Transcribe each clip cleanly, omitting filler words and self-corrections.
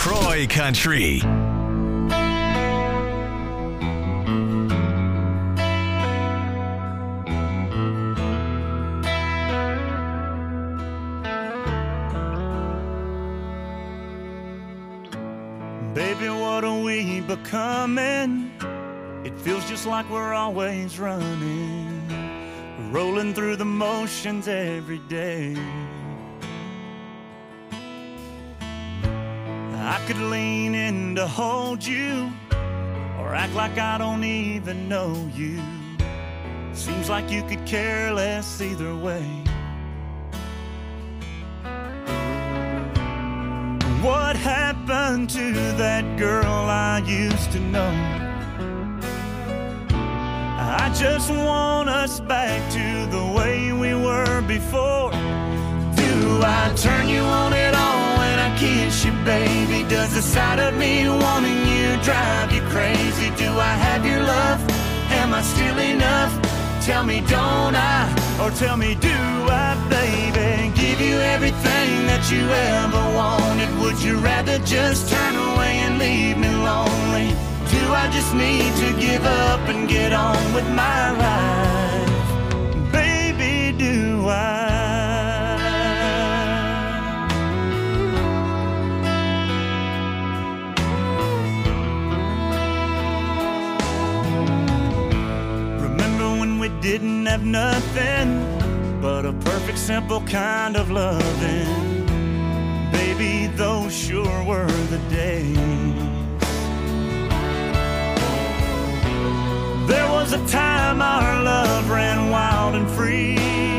Croix Country. Baby, what are we becoming? It feels just like we're always running, rolling through the motions every day. I could lean in to hold you, or act like I don't even know you. Seems like you could care less either way. What happened to that girl I used to know? I just want us back to the way we were before. Do I turn you on at all when I kiss you, baby? Does the sight of me wanting you drive you crazy? Do I have your love? Am I still enough? Tell me, don't I? Or tell me, do I, baby? Give you everything that you ever wanted. Would you rather just turn away and leave me lonely? Do I just need to give up and get on with my life? Baby, do I? We didn't have nothing but a perfect, simple kind of loving. Baby, those sure were the days. There was a time our love ran wild and free,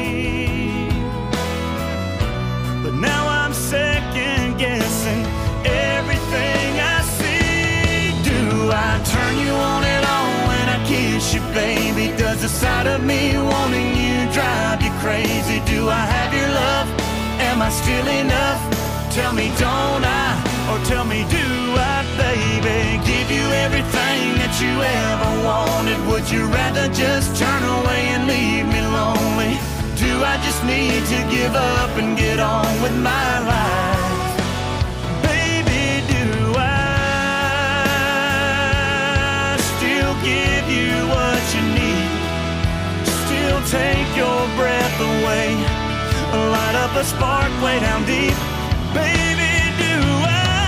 but now I'm second guessing everything I see. Do I turn you on at all when I kiss you, baby? Does the sight of me wanting you drive you crazy? Do I have your love? Am I still enough? Tell me, don't I? Or tell me, do I, baby? Give you everything that you ever wanted. Would you rather just turn away and leave me lonely? Do I just need to give up and get on with my life? Baby, do I still give you what you need? Still take your breath away, light up a spark way down deep. Baby, do I?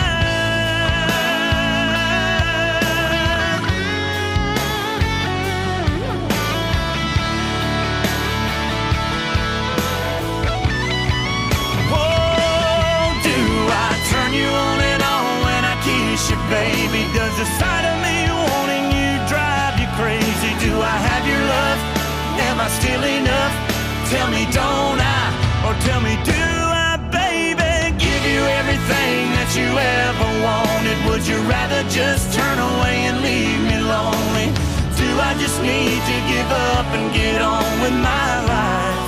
Oh, do I turn you on and on when I kiss you, baby? Does the sight of me wanting you drive you crazy? Do I have your love? Am I still enough? Tell me, don't I? Or tell me, do I, baby? Give you everything that you ever wanted. Would you rather just turn away and leave me lonely? Do I just need to give up and get on with my life?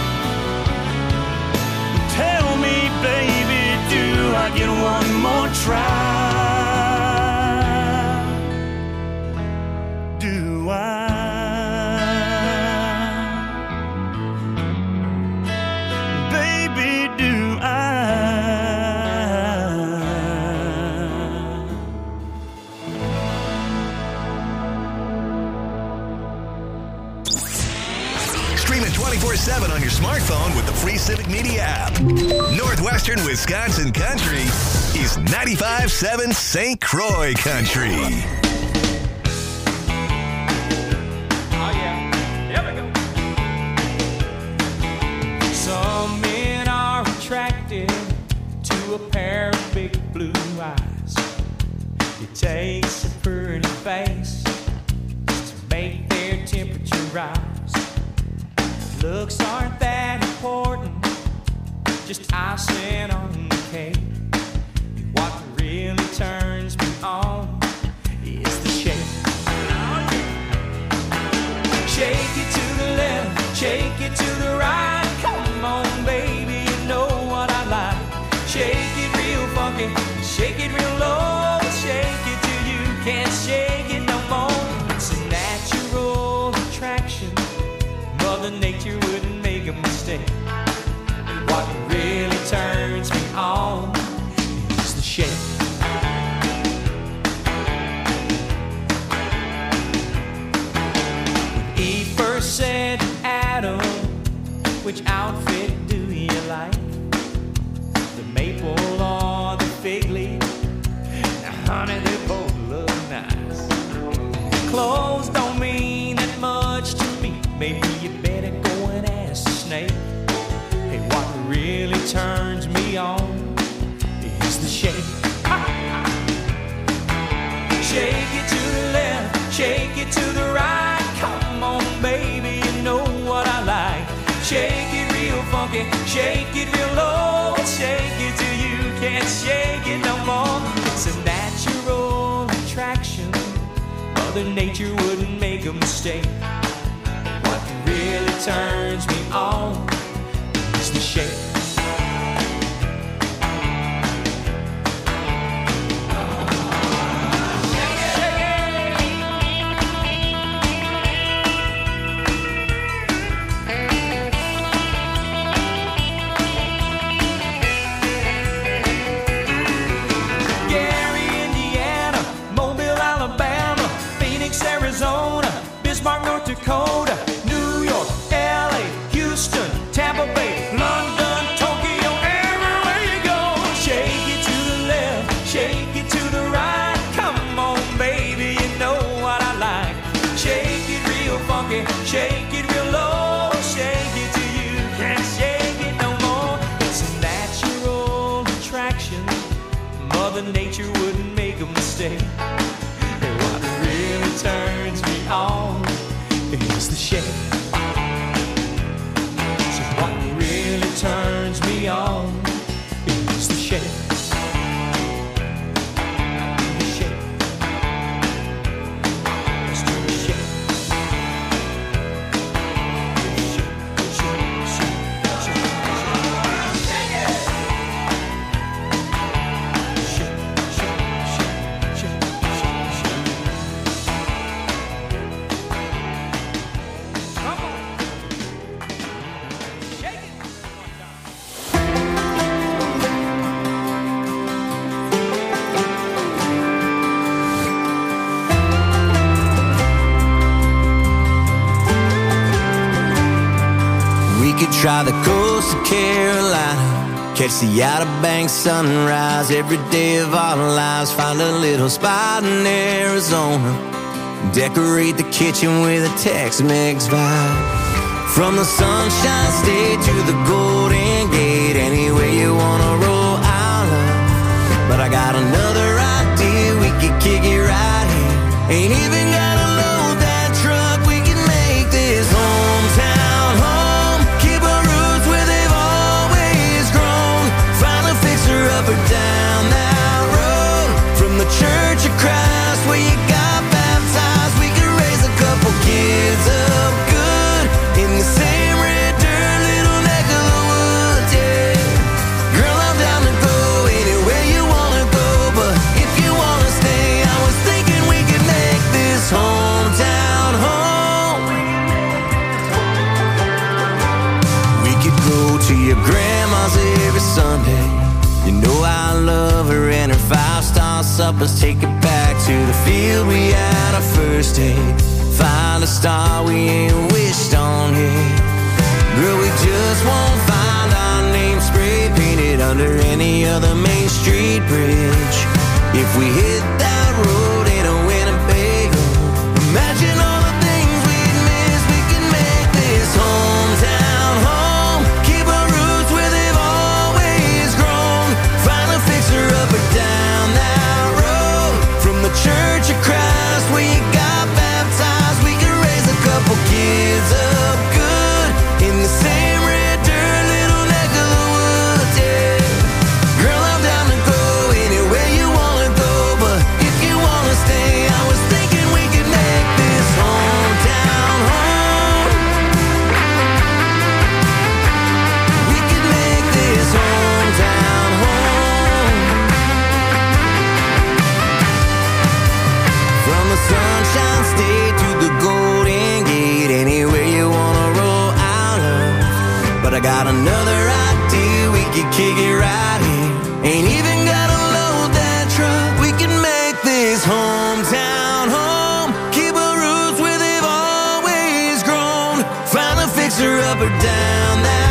Tell me, baby, do I get one more try? Do I? Stream it 24/7 on your smartphone with the free Civic Media app. Northwestern Wisconsin Country is 95.7 St. Croix Country. Oh, yeah. There we go. Some men are attracted to a pair of big blue eyes. It takes a pretty face to make their temperature rise. Looks aren't that important, just icing on the cake. What really turns me on is the shake. Shake it to the left, shake it to the right. Come on, baby, you know what I like. Shake it real funky, shake it real low. Shake it till you can't shake it no more. It's a natural attraction. Mother Nature wouldn't make a mistake. And what really turns me on is the shake. which outfit do you like? The maple or the fig leaf? Now, honey, they both look nice. Clothes don't mean that much to me. Maybe you better go and ask the snake. Hey, what really turns me on is the shake. Shake it to the left, shake it to the right. Come on, baby, you know what I like. Shake it real funky, shake it real low. Shake it till you can't shake it no more. It's a natural attraction. Mother Nature wouldn't make a mistake. What really turns me on is the shake. Arizona, Bismarck, North Dakota, New York, LA, Houston, Tampa Bay, London, Tokyo, everywhere you go. Shake it to the left, shake it to the right. Come on, baby, you know what I like. Shake it real funky, shake it real low. Shake it till you can't shake it no more. It's a natural attraction. Mother Nature wouldn't make a mistake. Really turns me on is the shake. So what really turns me on is the shake. The shake. Let's do the shake. Shake, shake, shake, shake, shake it. Shake, shake, shake, shake, shake, shake. Try the coast of Carolina, catch the Outer Banks sunrise every day of our lives. Find a little spot in Arizona, decorate the kitchen with a Tex-Mex vibe. From the Sunshine State to the Golden Gate, anywhere you wanna roll, I'll love. But I got another idea, we could kick it right here. Ain't even gotta load that truck, we can make this hometown home. Up or down that road, from the Church of Christ where you got baptized, we could raise a couple kids up good in the same red dirt little neck of the woods, yeah. Girl, I'm down to go anywhere you wanna go, but if you wanna stay, I was thinking we could make this hometown home. We could go to your grandma's every Sunday. You know I love her and her 5-star suppers. Take it back to the field we had our first date. Find a star we ain't wished on yet. Girl, we just won't find our name spray painted under any other Main Street bridge. If we hit that road in a Winnebago, imagine all the things we'd miss. We can make this hometown home. Keep our roots where they've always grown. Find a fixer up or down that road, from the Church of Christ where you got baptized, we can raise a couple kids up good in the same red dirt little neck of the woods, yeah. Girl, I'm down to go anywhere you wanna go, but if you wanna stay, I was thinking we could make this hometown home. We could make this hometown home. From the Sunshine State to the Golden Gate, anywhere you wanna roll, I'll love. But I got another idea, we could kick it right here. Ain't even gotta load that truck, we can make this hometown home. Keep our roots where they've always grown. Find a fixer up or down that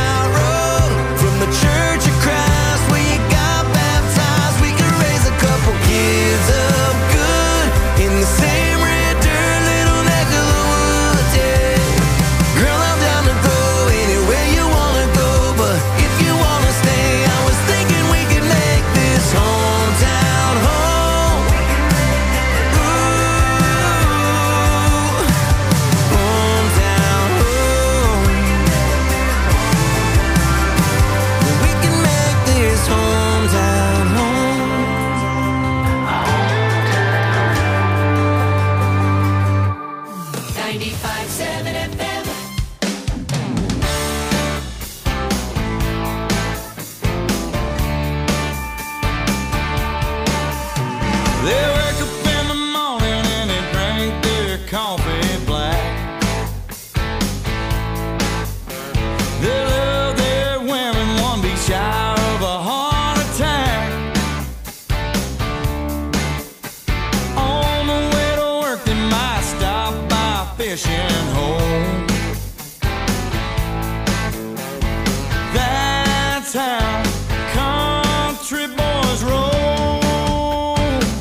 fishing hole. That's how country boys roll.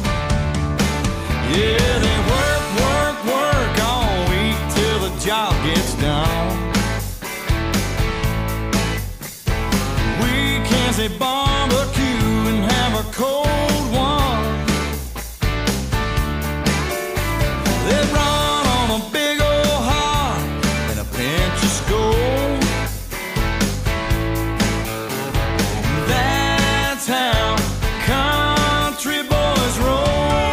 Yeah, they work, work, work all week till the job gets done. Weekends they barbecue and have a cold one. They run on a big old heart and a pinch of Skol. That's how country boys roll.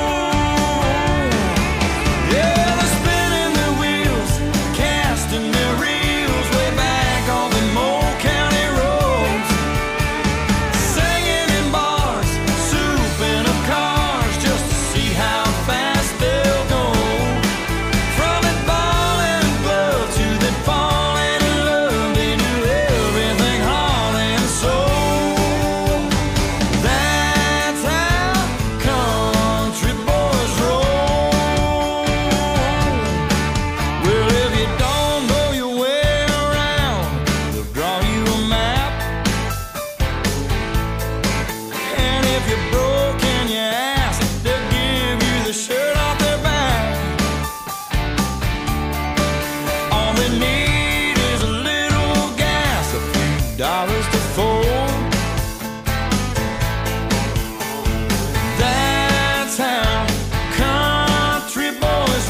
Yeah, they're spinning their wheels, casting their reels way back on the Moe County roads, singing in bars, souping up cars just to see how fast they'll go. From that ball and glove to that falling in love, they do everything heart and soul. That's how country boys roll. Well, if you don't know your way around, they'll draw you a map. And if you're broke and you ask, they'll give you the shirt off their back. All they need is a little gas, a few dollars to fold. That's how country boys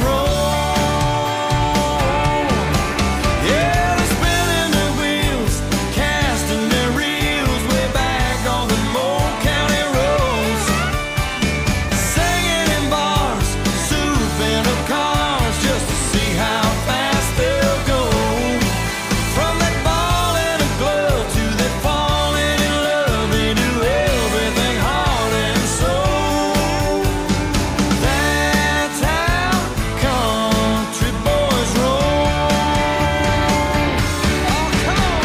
roll. Yeah, they're spinning their wheels, casting their reels way back on the Moe County roads, singing in bars, souping up cars just to see how fast they'll go. From that ball and a glove to that falling in love, they do everything heart and soul. That's how country boys roll. Oh, come on.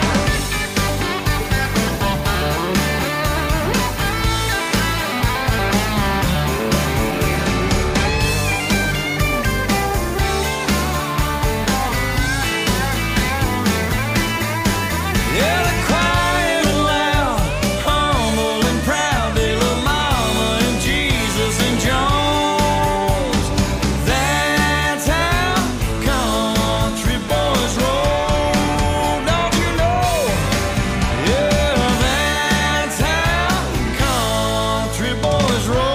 Yeah, they're quiet and loud, humble and proud. They love Mama and Jesus and Jones. That's how country boys roll. Don't you know? Yeah, that's how country boys roll.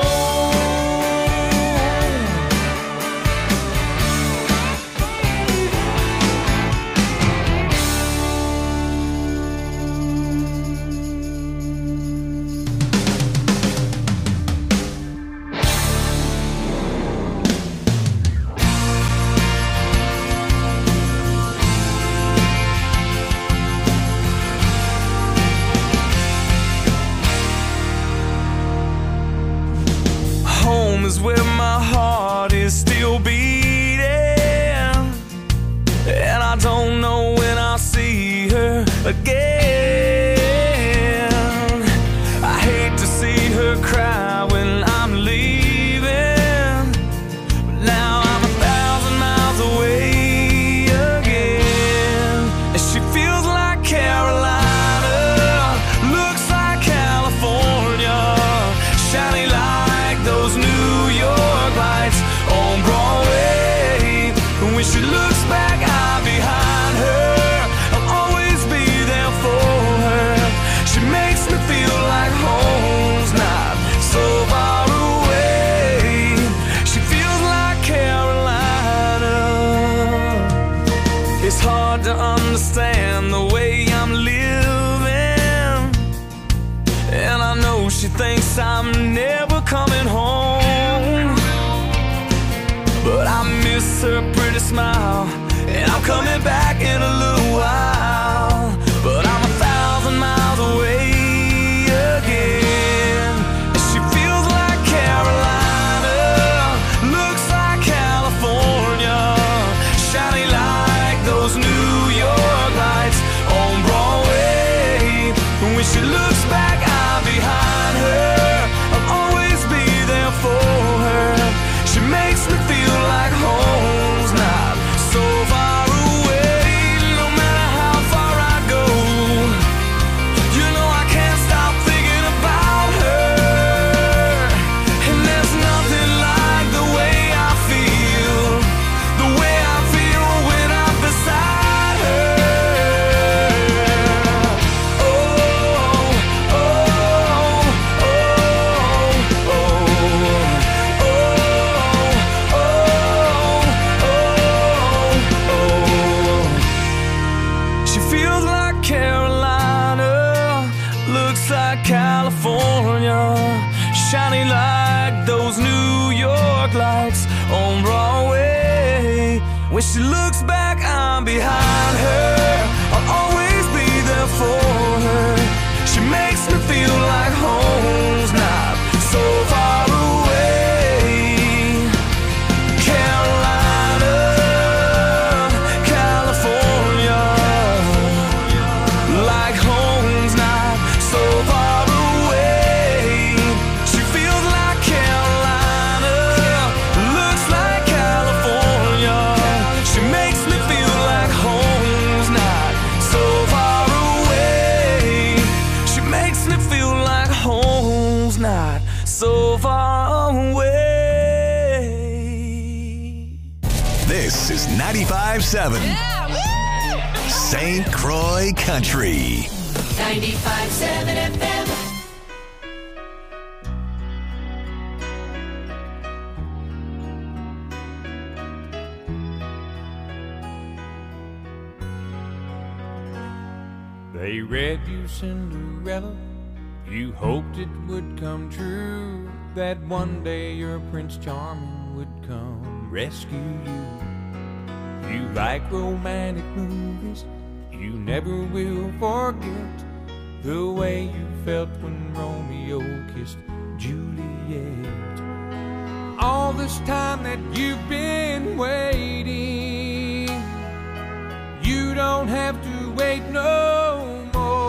Home is where my heart is still beating, and I don't know when I'll see her again. I hate to see her cry when I'm leaving, but now I'm 1,000 miles away again. And she feels like Carolina, looks like California, shining like those New York lights on Broadway. And when she looks back, I'm behind her. I'll always be there for her. She makes me feel like home's not so far away. She feels like Carolina. It's hard to understand the way I'm living, and I know she thinks I'm never coming home. But I miss her pretty smile, and I'm coming back in a little while. But I'm 1,000 miles away again. And she feels like Carolina, looks like California, shining like those New York lights on Broadway. And when she looks back, I'm behind her. I'll always be there for her. She makes me feel like home's not When she looks back, I'm behind her. I'll always be there for her. She makes me feel like home's not so far away. Carolina, California, like home's not so far away. She feels like Carolina, looks like California. She makes me feel like home's not so far away. She makes me feel like home's not so far away. This is 95.7 St. Croix Country. 95.7 FM. They read you Cinderella, you hoped it would come true, that one day your Prince Charming would come rescue you. You like romantic movies, you never will forget the way you felt when Romeo kissed Juliet. All this time that you've been waiting, you don't have to wait no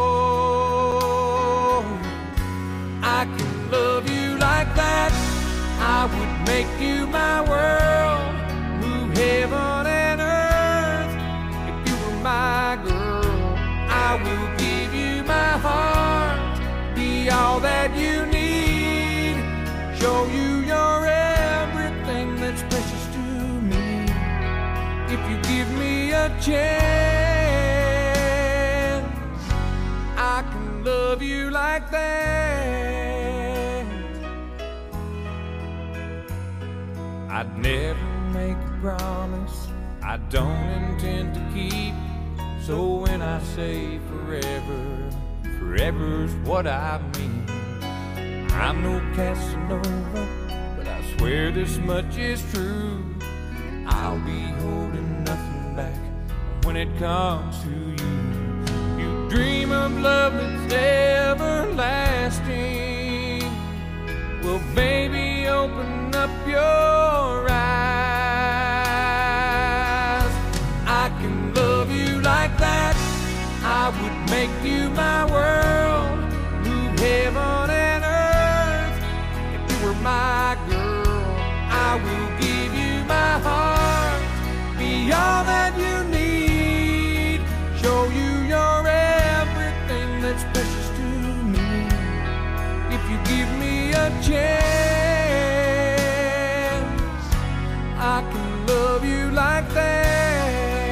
more. I can love you like that. I would make you my world, move heaven and earth. If you were my girl, I will give you my heart, be all that you need, show you you're everything that's precious to me. If you give me a chance, I can love you like that. I'd never make a promise I don't intend to keep. So when I say forever, forever's what I mean. I'm no Casanova, but I swear this much is true. I'll be holding nothing back when it comes to you. You dream of love that's everlasting. Well, baby, open up your eyes. I can love you like that. I would make you my world, move heaven and earth. If you were my girl, I will give you my heart, be all that you need, show you you're everything that's precious to me. If you give me a chance, I can love you like that.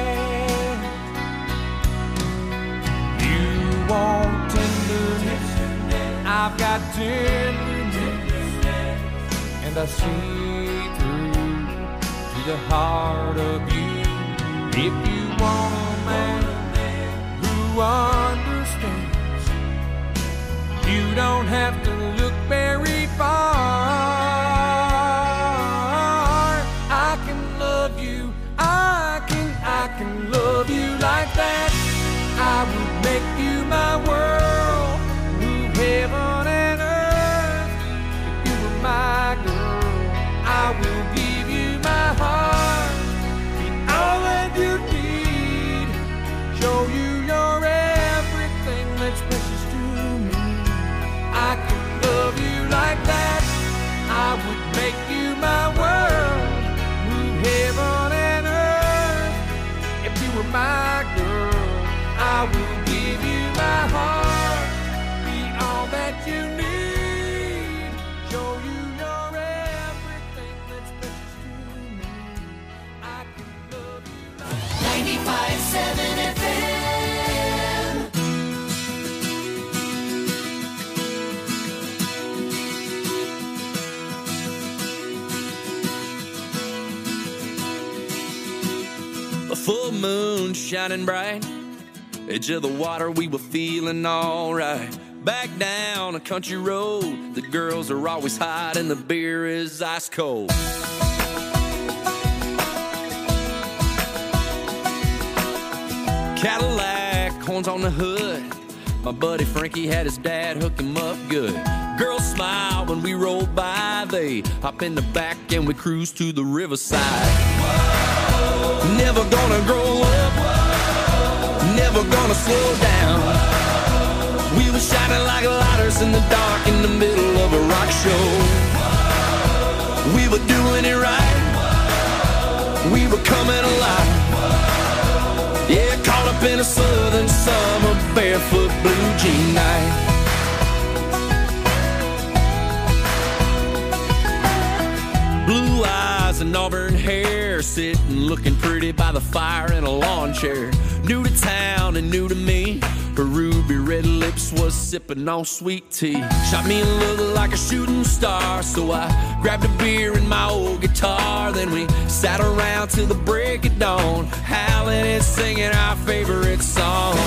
You want tenderness, I've got tenderness, and I see through to the heart of you. If you want a man who understands, you don't have to look very far. I can love you, I can love you like that. I would make you my world, move heaven and earth. If you were my girl, I will give you my heart, be all that you need, show you you're everything that's precious to me. I can love you like that. I would make you my world, move heaven and earth. If you were my girl, I will give you my heart, be all that you need, show you you're everything that's precious to me. I can love you like 95.7 FM. A full moon shining bright, edge of the water, we were feeling alright. Back down a country road, the girls are always hot and the beer is ice cold. Cadillac, horns on the hood. My buddy Frankie had his dad hook him up good. Girls smile when we roll by. They hop in the back and we cruise to the riverside. Never gonna grow up, never gonna slow down. We were shining like lighters in the dark in the middle of a rock show. We were doing it right, we were coming alive. Yeah, caught up in a southern summer, barefoot blue jean night. Blue eyes and auburn hair, sitting looking pretty by the fire in a lawn chair. New to town and new to me, her ruby red lips was sipping on sweet tea. Shot me a look like a shooting star, so I grabbed a beer and my old guitar. Then we sat around till the break of dawn, howling and singing our favorite song.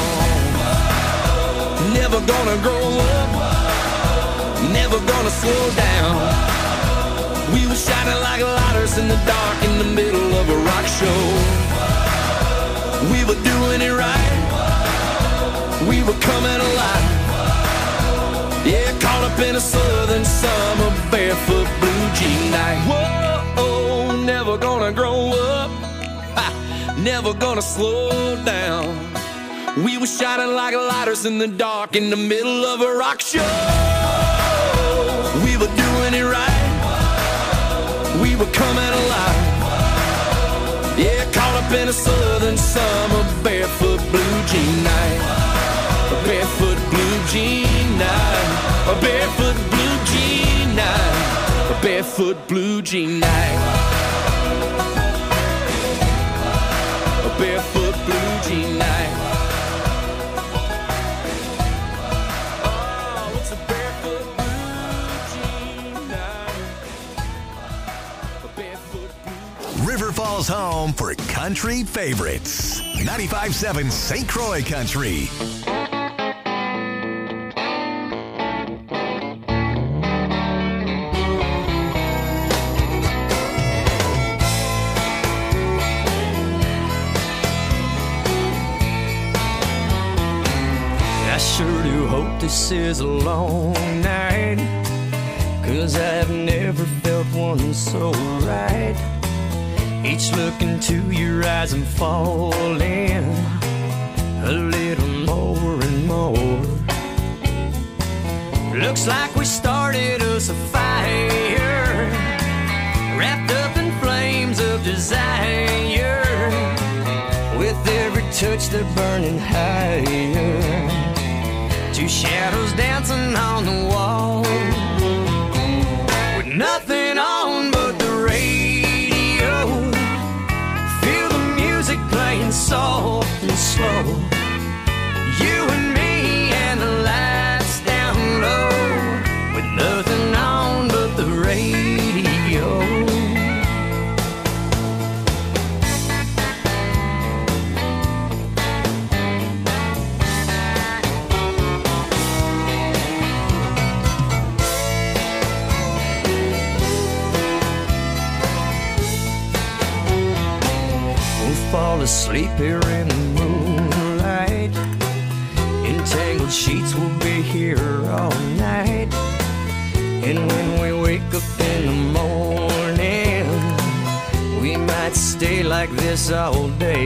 Never gonna grow up, never gonna slow down. We were shining like lighters in the dark in the middle of a rock show. We were doing it right, we were coming alive. Yeah, caught up in a southern summer, barefoot blue jean night. Whoa, never gonna grow up, never gonna slow down. We were shining like lighters in the dark in the middle of a rock show. We were doing it right, we were coming alive. Yeah, caught up in a southern summer, barefoot blue jean night. A barefoot blue jean night. A barefoot blue jean night. A barefoot blue jean night. A barefoot blue jean night. Oh, it's a barefoot blue jean night. A barefoot blue. River Falls home for country favorites. 95.7 St. Croix Country. I sure do hope this is a long night, 'cause I've never felt one so right. Each look into your eyes I'm falling a little more and more. Looks like we started us a fire, wrapped up in flames of desire. With every touch they're burning higher, two shadows dancing on the wall, with nothing on but the radio. Feel the music playing soft and slow. You and me and the lights down low, with nothing on but the radio. Fall asleep here in the moonlight. Entangled sheets will be here all night. And when we wake up in the morning, we might stay like this all day.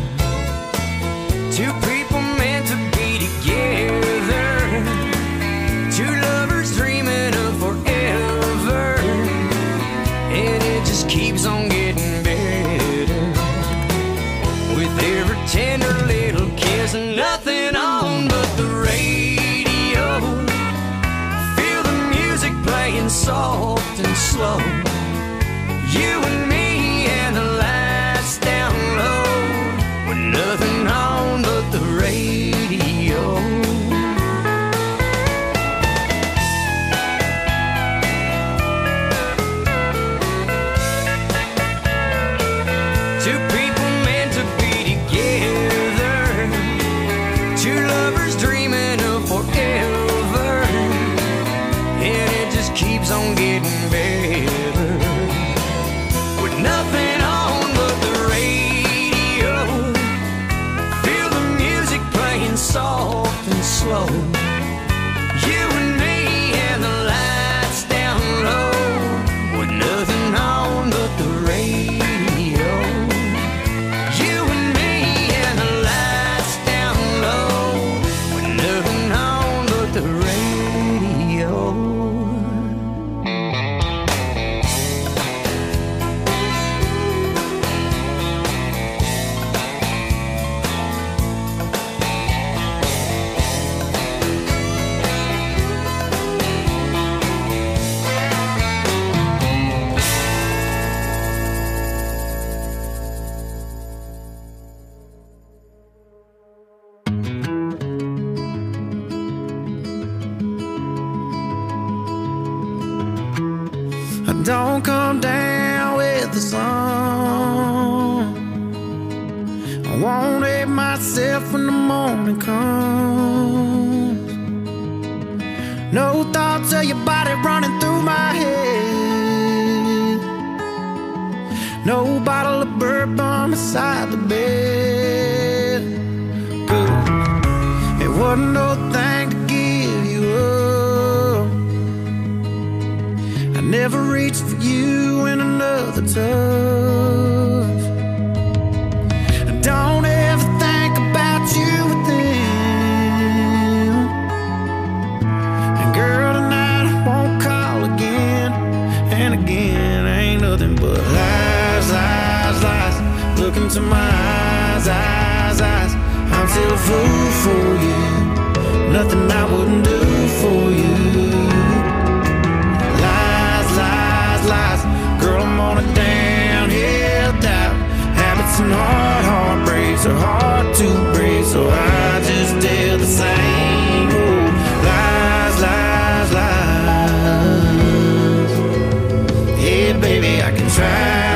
Two people meant to be together, two lovers dreaming of forever. And it just keeps on getting better, with every tender little kiss and nothing on but the radio. Feel the music playing soft and slow. You and me and the lights down low, with nothing on but the radio. Two people meant to be together, two lovers dreaming of forever. And it just keeps on getting better, with Don't come down with the sun. I won't hate myself when the morning comes. No thoughts of your body running through my head. No bottle of bourbon beside the bed. Good. It wasn't no thing to give you up. I never reached for you in another touch. I don't ever think about you with them. And girl, tonight I won't call again. And again, ain't nothing but lies, lies, lies. Look into my eyes, eyes, eyes. I'm still a fool for you. Nothing I wouldn't do for you. Lies, lies, lies. Girl, I'm on a downhill dive. Habits and heartbreaks are hard to break, so I just tell the same. Oh, lies, lies, lies. Yeah, baby, I can try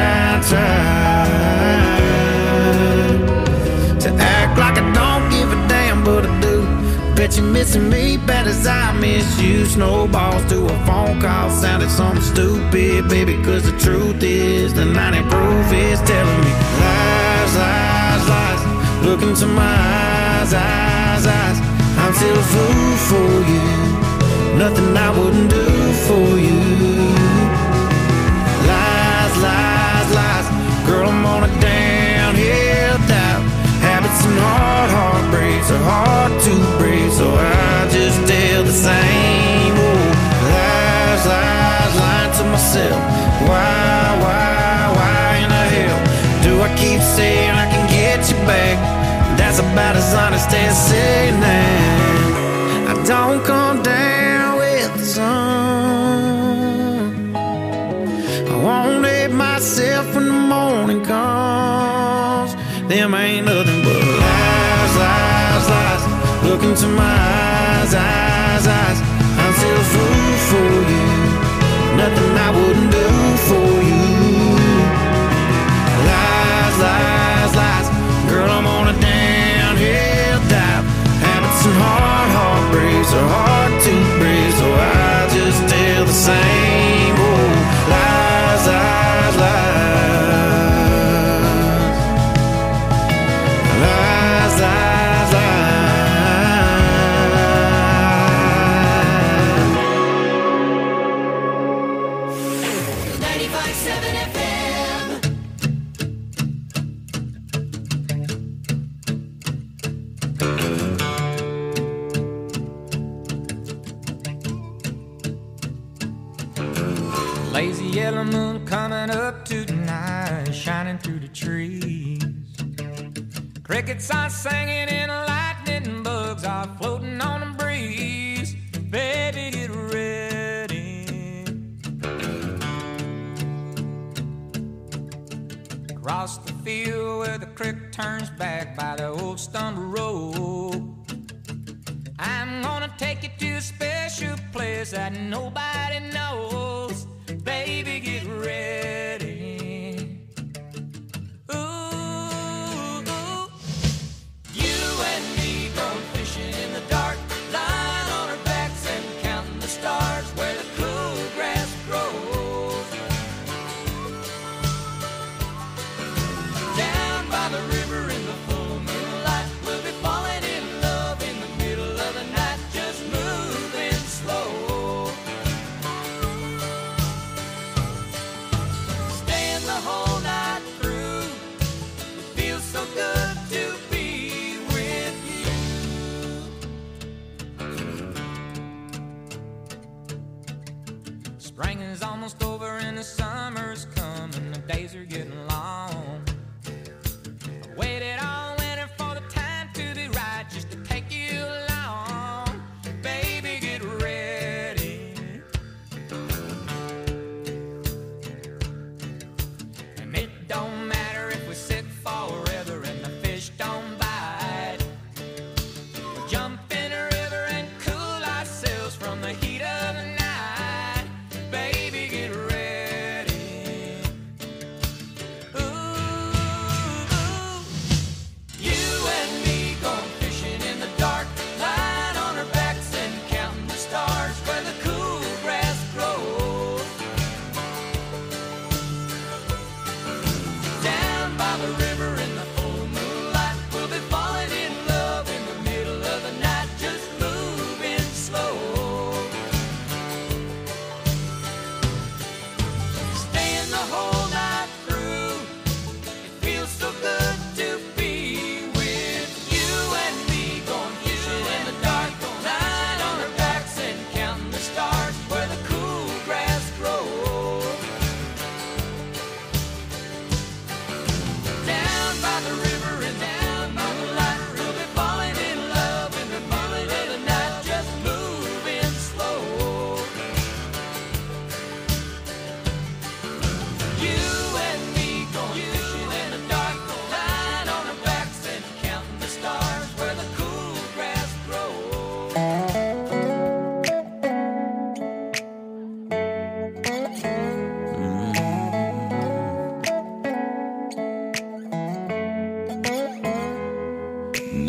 to act like I don't give a damn, but I do. Bet you're missing me bad as I miss you. Snowballs to a phone call sounded something stupid, baby, cause the truth is the 90 proof is telling me lies, lies, lies. Look into my eyes, eyes, eyes. I'm still a fool for you. Nothing I wouldn't do for you. Lies, lies, lies. Girl, I'm on a downhill dive. Habits and heartbreaks are hard to break, so I just tell the same. Oh, lies, lies, lying to myself. Why in the hell do I keep saying I can get you back? That's about as honest as saying that. I don't come down with the sun. I won't hate myself when the morning comes. Them ain't nothing but lies, lies, lies. Look into my eyes, eyes, eyes. I'm still a fool for you. Nothing I wouldn't do for you. Lies, lies, lies. Girl, I'm on a downhill dive. Habits and heartbreaks are hard to break, so I just tell the same. Oh, lies, lies, lies. Lies, lies, lies. 95.7 FM. Lazy yellow moon coming up tonight, shining through the trees. Crickets are singing and lightning bugs are floating on the breeze. Baby, get ready. Across the field where the creek turns back by the old stumble road, I'm gonna take you to a special place that nobody knows. Baby, get ready. Ooh, you and me going fishing in the dark, lying on our backs and counting the stars where the cool grass grows. Down by the river in the full moonlight, we'll be falling in love in the middle of the night, just moving slow. Staying the whole night through, it feels so good to be with you. Spring is almost over and the summer's coming, the days are getting long. I waited all winter for the time to be right, just to take you along. Baby, get ready. And it don't matter if we sit forever and the fish don't bite. We'll jump in a river and cool ourselves from the heat of the night. Baby, get ready.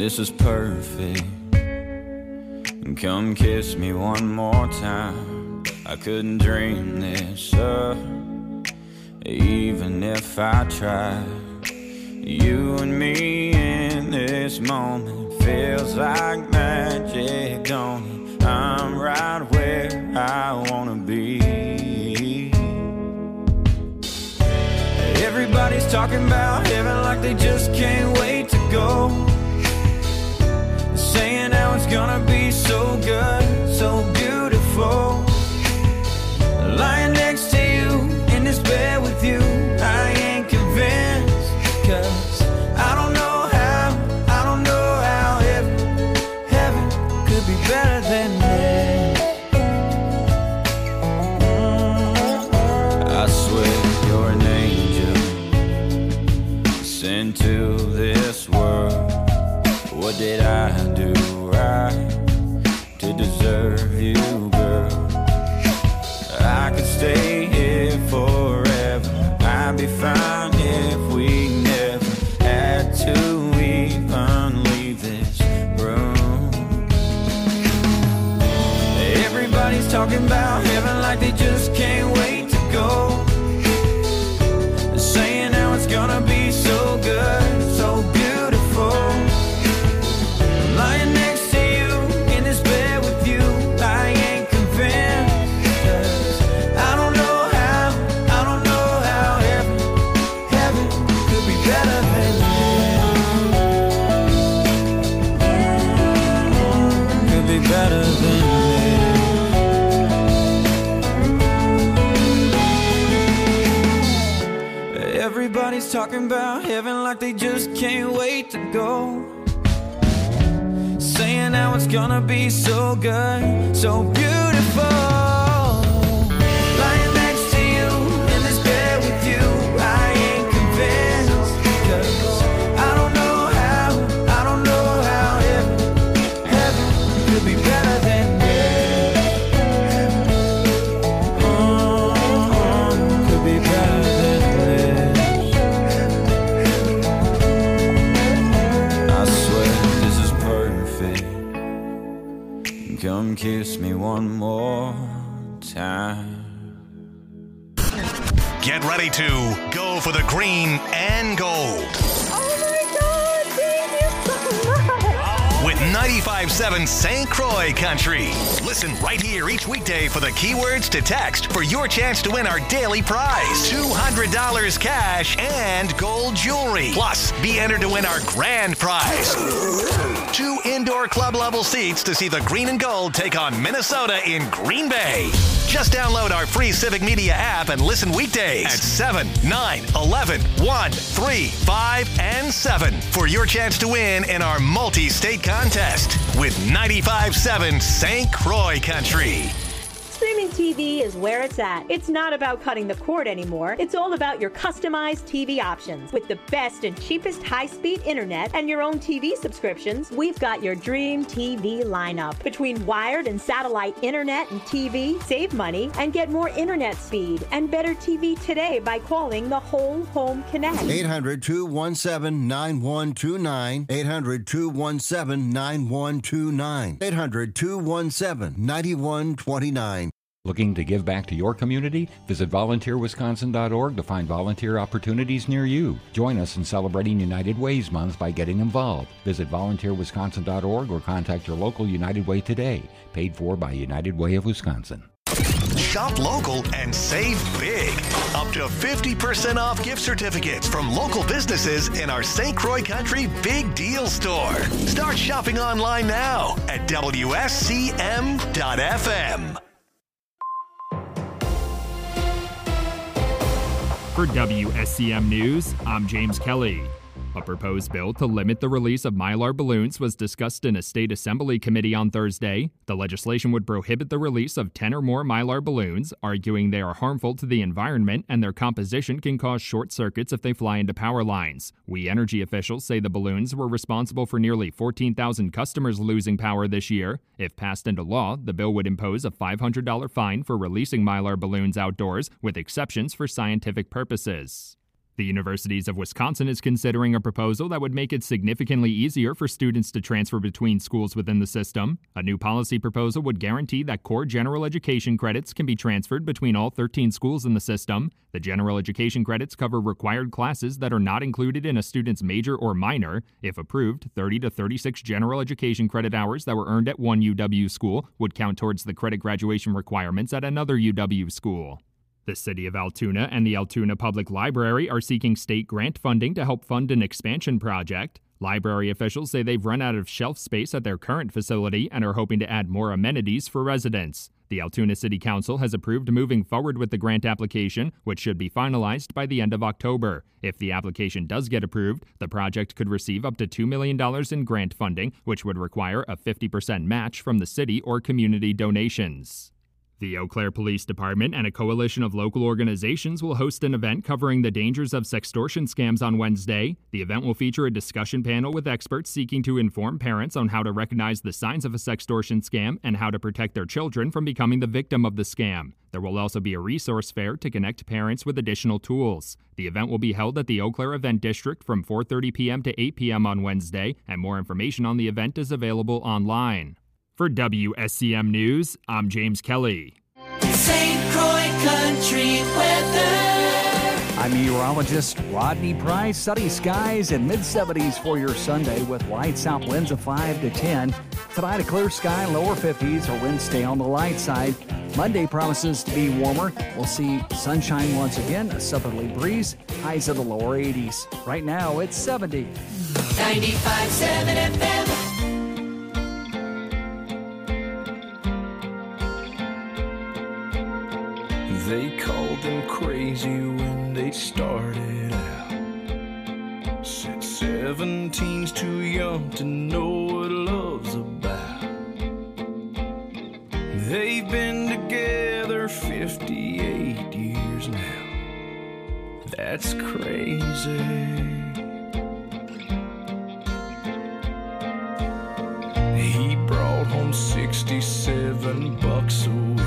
this is perfect. Come kiss me one more time. I couldn't dream this up, even if I tried. You and me in this moment feels like magic, don't it? I'm right where I wanna be. Everybody's talking about heaven like they just can't wait to go. Saying how it's gonna be so good, so beautiful. Lying next to you in this bed with you, I ain't convinced. 'Cause I don't know how heaven could be better than this. I swear you're an angel sent to this world. What did I do right to deserve you, girl? I could stay here forever. I'd be fine if we never had to even leave this room. Everybody's talking about heaven like they just can't wait to go. Saying how it's gonna be so good, so beautiful. Lying next to you in this bed with you, I ain't convinced. 'Cause I don't know how heaven could be better than this. Could be better than this. Everybody's talking about heaven like they just can't wait to go. Saying how it's gonna be so good, so beautiful. Lying next to you in this bed with you, I ain't convinced. 'Cause I don't know how heaven could be better than this. Could be better than this. I swear this is perfect. Come kiss me one more time. Get ready to go for the green and gold. Oh my God, thank you so much. With 95.7 St. Croix Country. Listen right here each weekday for the keywords to text for your chance to win our daily prize. $200 cash and gold jewelry. Plus, be entered to win our grand prize. 2 indoor club level seats to see the green and gold take on Minnesota in Green Bay. Just download our free Civic Media app and listen weekdays at 7, 9, 11, 1, 3, 5, and 7 for your chance to win in our multi-state contest with 95.7 St. Croix Country. Streaming TV is where it's at. It's not about cutting the cord anymore. It's all about your customized TV options. With the best and cheapest high-speed internet and your own TV subscriptions, we've got your dream TV lineup. Between wired and satellite internet and TV, save money and get more internet speed and better TV today by calling the Whole Home Connect. 800-217-9129. 800-217-9129. 800-217-9129. Looking to give back to your community? Visit volunteerwisconsin.org to find volunteer opportunities near you. Join us in celebrating United Way's Month by getting involved. Visit volunteerwisconsin.org or contact your local United Way today. Paid for by United Way of Wisconsin. Shop local and save big. Up to 50% off gift certificates from local businesses in our St. Croix Country Big Deal Store. Start shopping online now at WSCM.FM. For WSCM News, I'm James Kelly. A proposed bill to limit the release of Mylar balloons was discussed in a state assembly committee on Thursday. The legislation would prohibit the release of 10 or more Mylar balloons, arguing they are harmful to the environment and their composition can cause short circuits if they fly into power lines. We Energy officials say the balloons were responsible for nearly 14,000 customers losing power this year. If passed into law, the bill would impose a $500 fine for releasing Mylar balloons outdoors, with exceptions for scientific purposes. The Universities of Wisconsin is considering a proposal that would make it significantly easier for students to transfer between schools within the system. A new policy proposal would guarantee that core general education credits can be transferred between all 13 schools in the system. The general education credits cover required classes that are not included in a student's major or minor. If approved, 30 to 36 general education credit hours that were earned at one UW school would count towards the credit graduation requirements at another UW school. The City of Altoona and the Altoona Public Library are seeking state grant funding to help fund an expansion project. Library officials say they've run out of shelf space at their current facility and are hoping to add more amenities for residents. The Altoona City Council has approved moving forward with the grant application, which should be finalized by the end of October. If the application does get approved, the project could receive up to $2 million in grant funding, which would require a 50% match from the city or community donations. The Eau Claire Police Department and a coalition of local organizations will host an event covering the dangers of sextortion scams on Wednesday. The event will feature a discussion panel with experts seeking to inform parents on how to recognize the signs of a sextortion scam and how to protect their children from becoming the victim of the scam. There will also be a resource fair to connect parents with additional tools. The event will be held at the Eau Claire Event District from 4:30 p.m. to 8 p.m. on Wednesday, and more information on the event is available online. For WSCM News, I'm James Kelly. St. Croix Country weather. I'm meteorologist Rodney Price. Sunny skies and mid-70s for your Sunday with light south winds of 5 to 10. Tonight, a clear sky, lower 50s, or winds stay on the light side. Monday promises to be warmer. We'll see sunshine once again, a southerly breeze, highs of the lower 80s. Right now, it's 70. 95.7 FM. They called them crazy when they started out. Said 17's too young to know what love's about. They've been together 58 years now. That's crazy. He brought home $67 a week.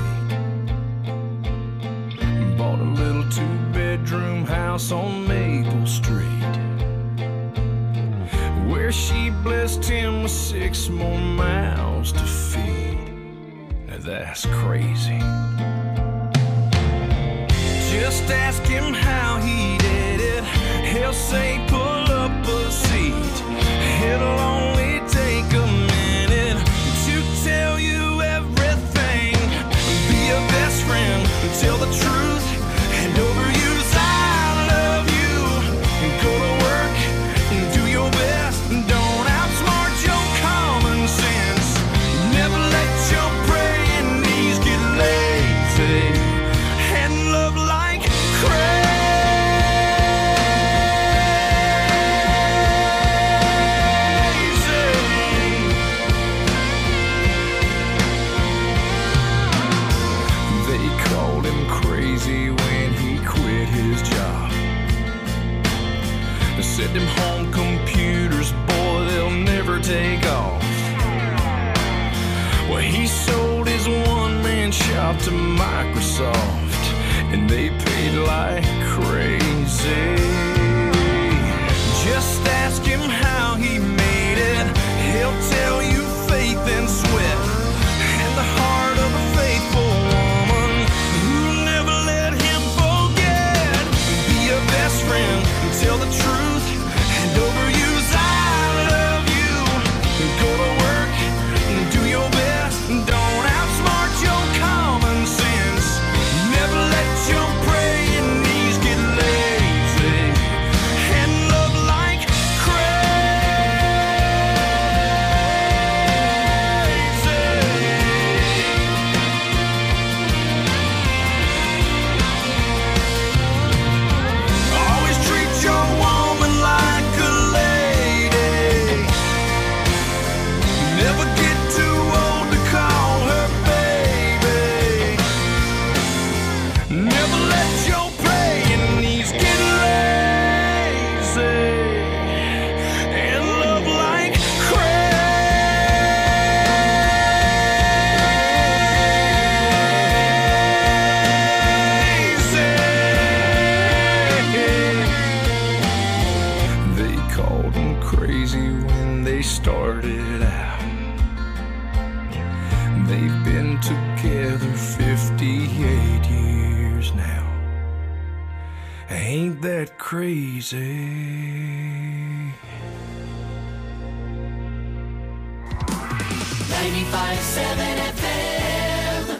Bought a little two-bedroom house on Maple Street, where she blessed him with 6 more mouths to feed. Now that's crazy. Just ask him how he did it. He'll say pull up a seat. It'll only take a minute to tell you everything. Be a best friend, tell the truth. And overuse I love you. Go to work and do your best. Don't outsmart your common sense. Never let your praying knees get lazy. And love like crazy. They called him crazy when he quit his job. They said them home computers, boy, they'll never take off. Well, he sold his one-man shop to Microsoft, and they paid like crazy. Just ask him how he made it. He'll tell you faith and sweat, and the heart of a faithful woman who never let him forget. Be a best friend, tell the truth, and overuse I love you. Go to work and do your best. Don't outsmart your common sense. Never let your praying Ain't that crazy? 95.7 FM.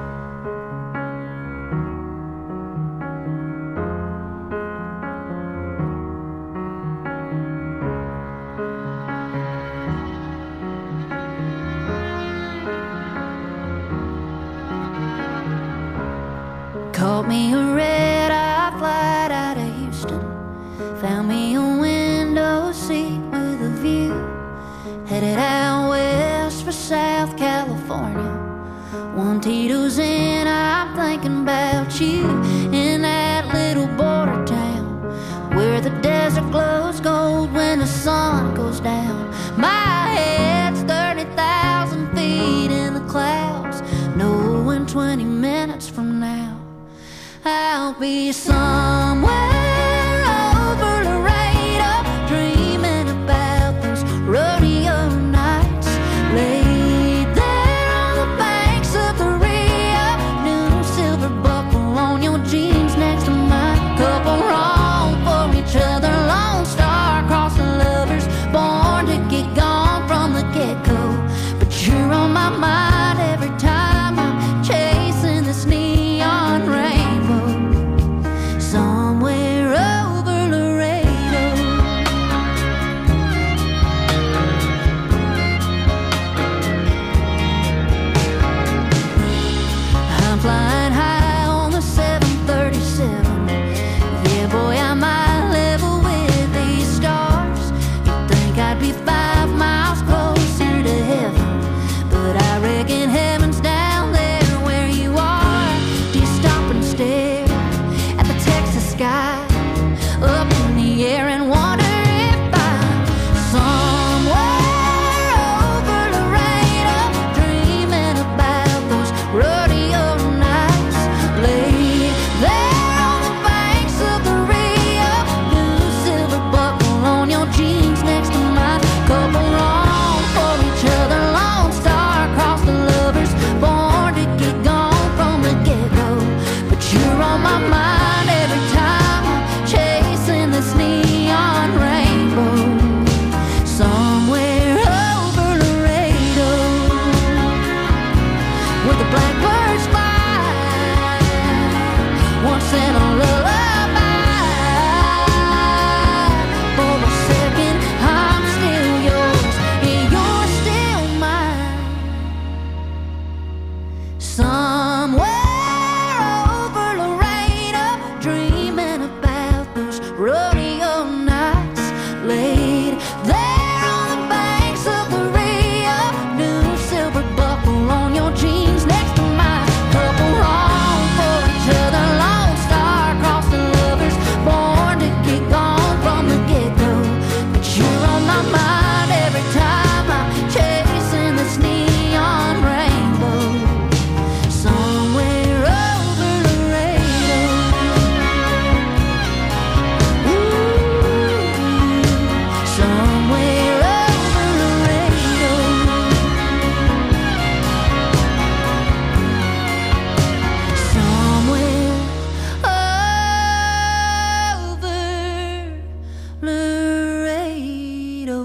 Caught me a red-eye flight out of Houston. Found me a window seat with a view. Headed out west for South California. One Tito's in, I'm thinking about you. In that little border town where the desert glows gold when the sun goes down. My head's 30,000 feet in the clouds, knowing 20 minutes from now I'll be somewhere over Laredo, dreaming about those rodeo nights. Laid there on the banks of the Rio, new silver buckle on your jeans next to mine. Couple wrong for each other, Lone Star crossing lovers, born to get gone from the get-go. But you're on my mind every time I'm chasing this neon rainbow. Somewhere over Laredo. I'm flying high on the 737. Yeah, boy, I might level with these stars. You'd think I'd be 5 miles closer to heaven, but I reckon heaven's down there where you are. Do you stop and stare at the Texas sky up in the air and wonder if I'm somewhere over Laredo, dreaming about those rodeo nights. Laid there on the banks of the Rio, new silver buckle on your jeans next to mine. Couple wrong for each other, Lone Star across the lovers, born to get gone from the get-go. But you're on my mind every time I'm chasing this neon rainbow. Somewhere over Laredo, where the blackbirds fly, once in a lullaby. For a second I'm still yours, and you're still mine. Somewhere over Laredo, dreaming about those rodeo nights. Laid there on the banks of the Rio, new silver buckle on your jeans next to mine. Couple wrong for each other, Lone Star across the lovers, born to get gone from the get-go. But you're on my mind every time I'm chasing this neon rainbow. Somewhere over Laredo. Ooh, somewhere over Laredo. Somewhere over Laredo.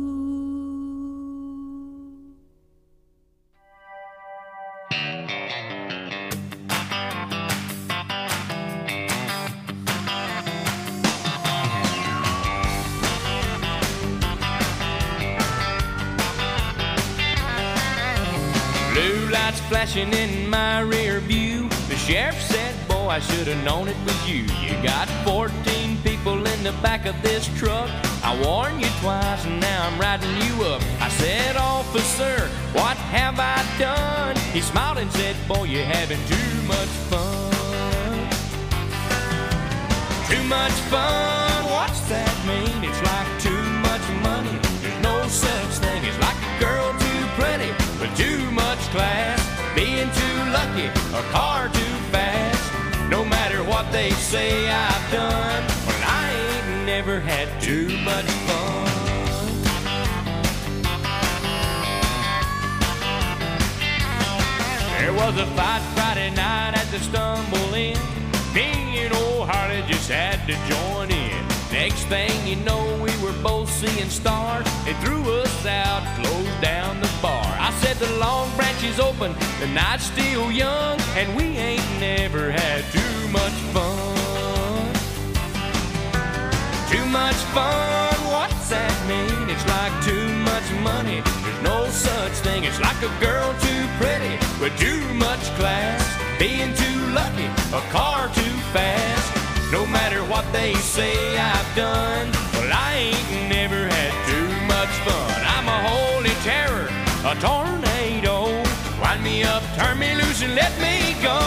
Blue lights flashing in my rear view. The sheriff said, boy, I should have known it was you. You got 14 people in the back of this truck. I warned you twice and now I'm riding you up. I said, officer, what have I done? He smiled and said, boy, you're having too much fun. Too much fun, what's that mean? It's like too much money. There's no such thing. It's like a girl too pretty with too much class, being too lucky, a car too fast. No matter what they say I've done, well, I ain't never had too much fun. There was a fight Friday night at the Stumble Inn. Me and old Harley just boys had to join in. Next thing you know, we were both seeing stars. They threw us out, closed down the bar. I said the Long Branch is open, the night's still young, and we ain't never had too much fun. Too much fun, what's that mean? It's like too much money, there's no such thing. It's like a girl too pretty with too much class, being too lucky, a car too fast. No matter what they say I've done, well, I ain't never had too much fun. I'm a holy terror, a tornado. Wind me up, turn me loose, and let me go.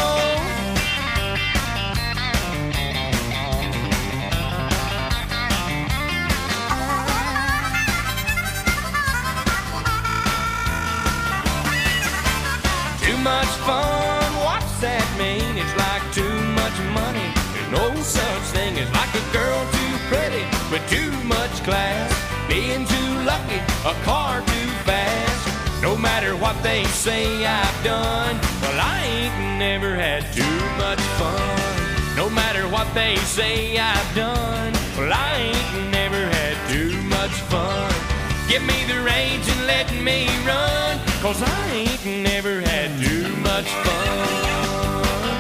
Too much fun, what's that mean? It's like too much money, there's no such thing as like a girl too pretty with too much class, being too lucky, a car too fast. No matter what they say I've done, well, I ain't never had too much fun. No matter what they say I've done, well, I ain't never had too much fun. Give me the reins and let me run, 'cause I ain't never had too much fun.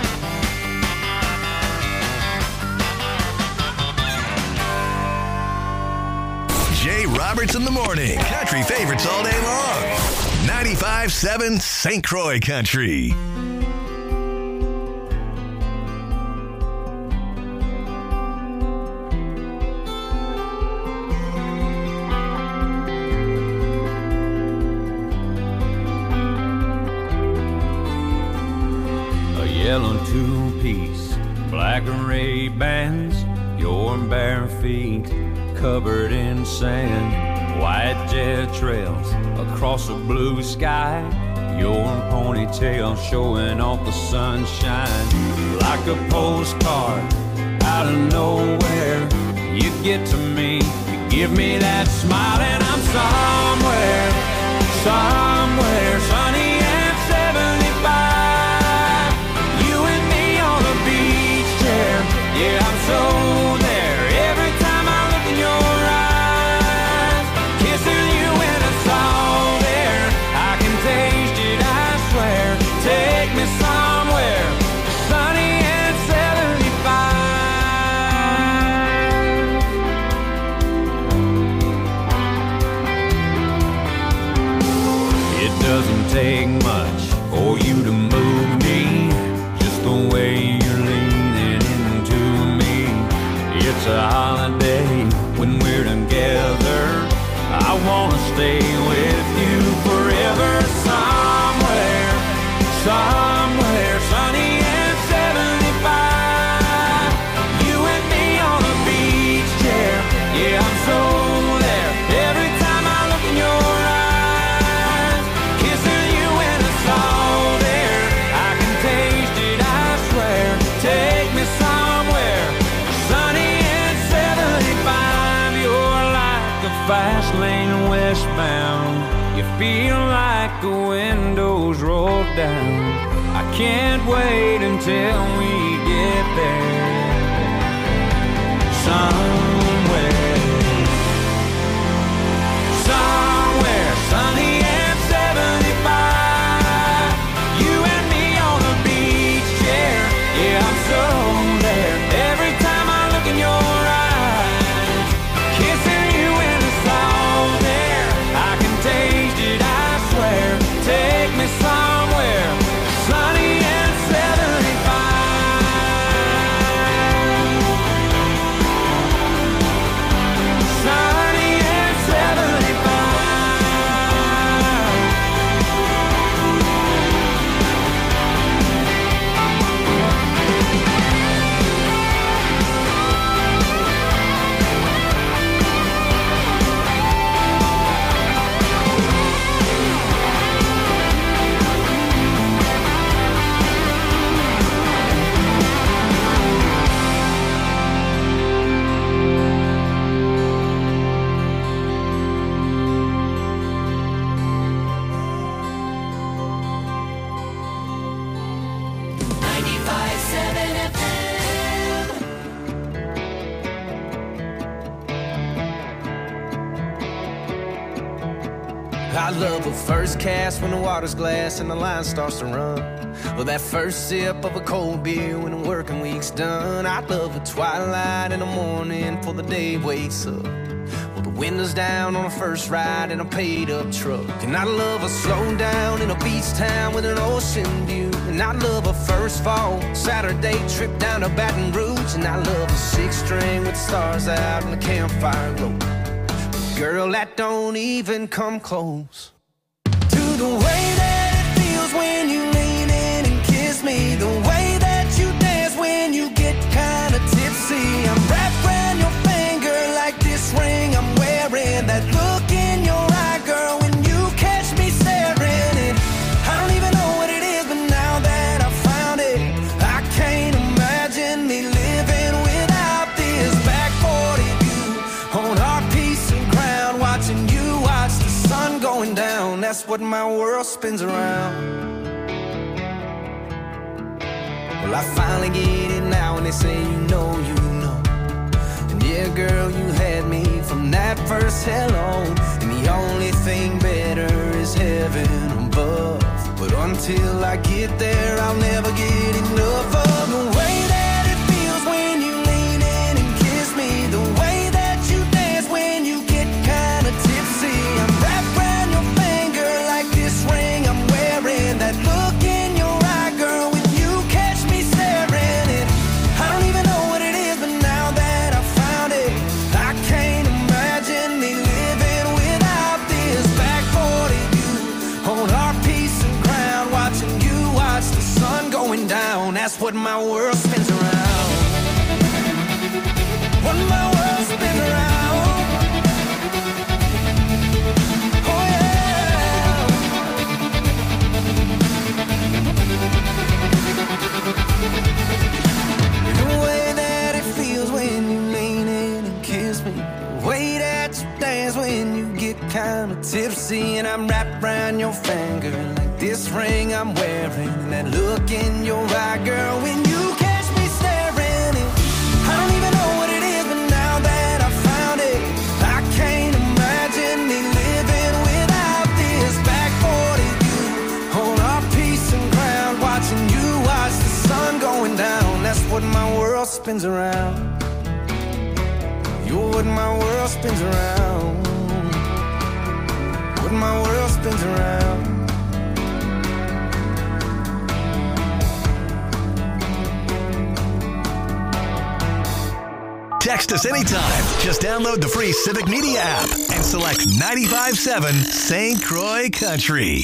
Jay Roberts in the morning. Country favorites all day long. 95.7 St. Croix Country. A yellow two-piece, black Ray-Bans, your bare feet covered in sand, white jet trails across a blue sky, your ponytail showing off the sunshine. Like a postcard out of nowhere, you get to me, you give me that smile, and I'm somewhere, somewhere sunny and 75. You and me on the beach chair, yeah, I'm so there. Every time I look in your eyes, kissing you in a salt air, I can taste it, I swear. Take me somewhere sunny and 75. It doesn't take much for you to move me, just the way you're leaning into me. It's a holiday when we're together, I wanna stay with you forever. Somewhere, somewhere sunny and 75. You and me on a beach chair, yeah, I'm so there. Every time I look in your eyes, kissing you in the salt air, I can taste it, I swear. Take me somewhere sunny and 75. You're like a fast lane westbound, you feel like the windows roll down. I can't wait until we get there. Somewhere, somewhere sunny and 75. You and me on the beach chair, yeah, I'm so there. Every time I look in your eyes, kissing you in the salt air, I can taste it, I swear. Take me somewhere sunny and 75. I love a first cast when the water's glass and the line starts to run. Well, that first sip of a cold beer when the working week's done. I love a twilight in the morning before the day wakes up. Well, the windows down on a first ride in a paid-up truck. And I love a slow down in a beach town with an ocean view. And I love a first fall Saturday trip down to Baton Rouge. And I love a six-string with stars out and the campfire glow. Girl, that don't even come close to the way that it feels when you lean in and kiss me. The way that you dance when you get kinda tipsy. I'm wrapped around your finger like this ring I'm wearing. That look in your eye, girl, when you catch me staring. And I don't even know what it is, but now that I found it, I can't imagine me living without this. Back 40 view on our piece of ground, watching you watch the sun going down. That's what my world spins around. Well, I finally get it now, and they say you know. And yeah, girl, you had me from that first hello. And the only thing better is heaven above. But until I get there, I'll never get enough of the way that it feels when you lean in and kiss me. The way that you dance when you get kinda tipsy. I'm wrapped around your finger like this ring I'm wearing. That look in your eye, girl, when you catch me staring. And I don't even know what it is, but now that I found it, I can't imagine me living without this. Back 40 view on our piece of ground, watching you watch the sun going down. That's what my world spins around. What my world spins around. Oh yeah. The way that it feels when you lean in and kiss me. The way that you dance when you get kinda tipsy. And I'm wrapped around your finger like this ring I'm wearing. And that look in your eye, girl, when you catch me staring. And I don't even know what it is, but now that I found it, I can't imagine me living without this. Back 40 view on our piece of ground, watching you watch the sun going down. That's what my world spins around. You're what my world spins around. What my world spins around. Text us anytime. Just download the free Civic Media app and select 95.7 St. Croix Country.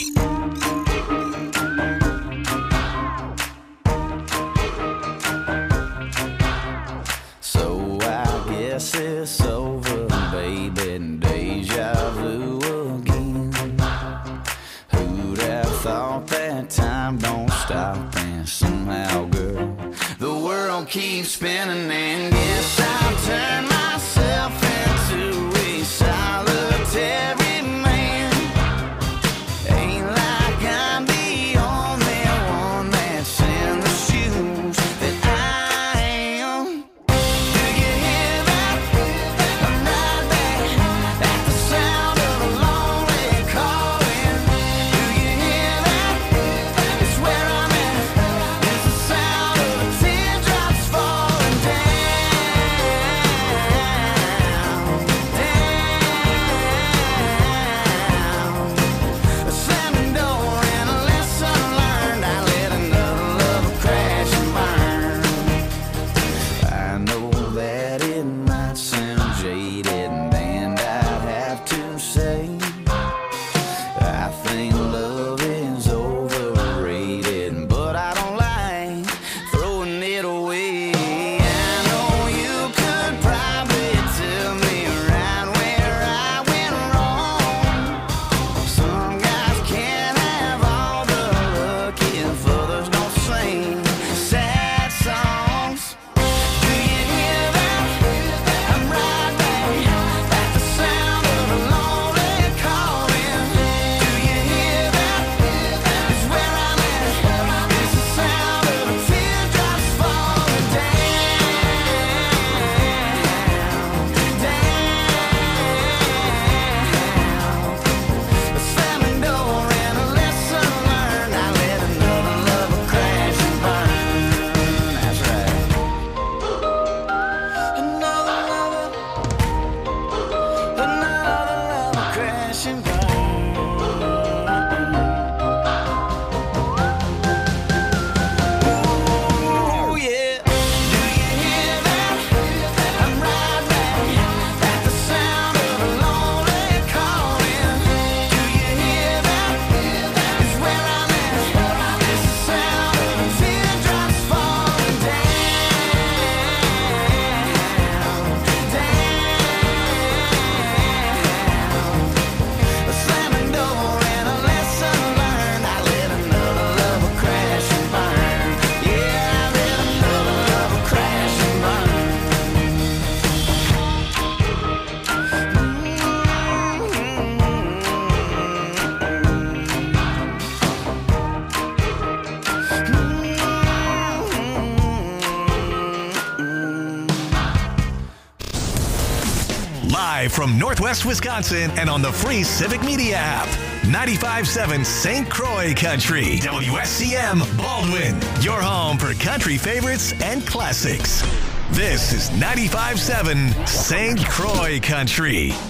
So I guess it's over, baby, deja vu again. Who'd have thought that time don't stop, and somehow, girl, the world keeps spinning. And guess I'll turn myself into a solitary man. Ain't like I'm the only one that's in the shoes that I am. Do you hear that? I'm right there at the sound of a lonely calling. Do you hear that? It's where I'm at. It's the sound of the teardrops falling down. Live from Northwest Wisconsin and on the free Civic Media app. 95.7 St. Croix Country. WSCM Baldwin. Your home for country favorites and classics. This is 95.7 St. Croix Country.